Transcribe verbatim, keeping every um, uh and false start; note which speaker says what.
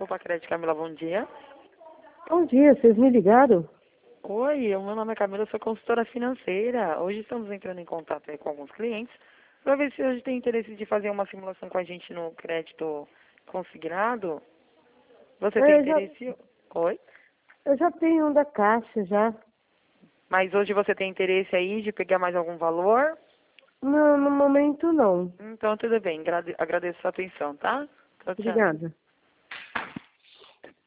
Speaker 1: Opa, Crédito, Camila, bom dia.
Speaker 2: Bom dia, vocês me ligaram?
Speaker 1: Oi, o meu nome é Camila, eu sou consultora financeira. Hoje estamos entrando em contato aí com alguns clientes para ver se hoje tem interesse de fazer uma simulação com a gente no crédito consignado. Você tem
Speaker 2: Eu já,
Speaker 1: interesse? Oi?
Speaker 2: eu já tenho um da Caixa, já.
Speaker 1: Mas hoje você tem interesse aí de pegar mais algum valor?
Speaker 2: Não, no momento não.
Speaker 1: Então tudo bem, Grade- agradeço a sua atenção, tá? Tchau, tchau.
Speaker 2: Obrigada.